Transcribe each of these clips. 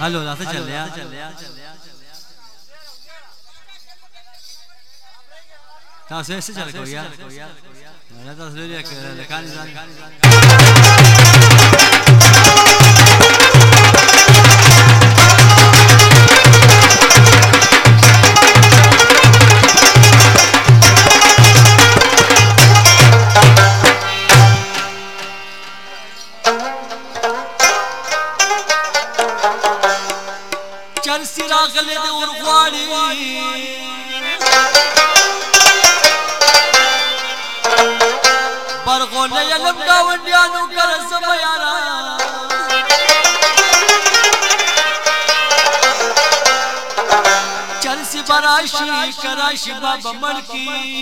hello रात चल रहा ता से चल को यार मैं तो ले लखानी जान चल सिरा गले दे उरवाड़ी बरगोले यलम गावंडियानु कर समयारा चल सी बराशी कराशी बाबा मड़की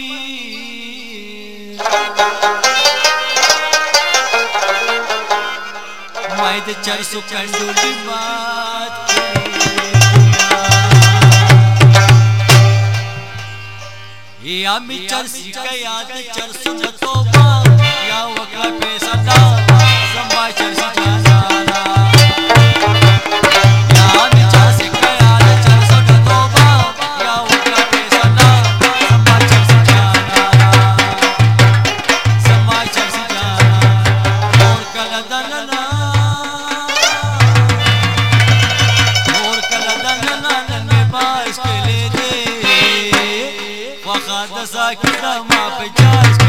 मैं ते चल सु कंडोली बात या मी चरसी का याद चरसु न तोबा या वकला पे सदा संभा चरसी जाना या मी चरसी का याद चरसु न तोबा या वकला पे सदा संभा चरसी जाना संभा चरसी जाना और कला दलना नन्हे बास के ले दे वखाद सा किदा मा पे जास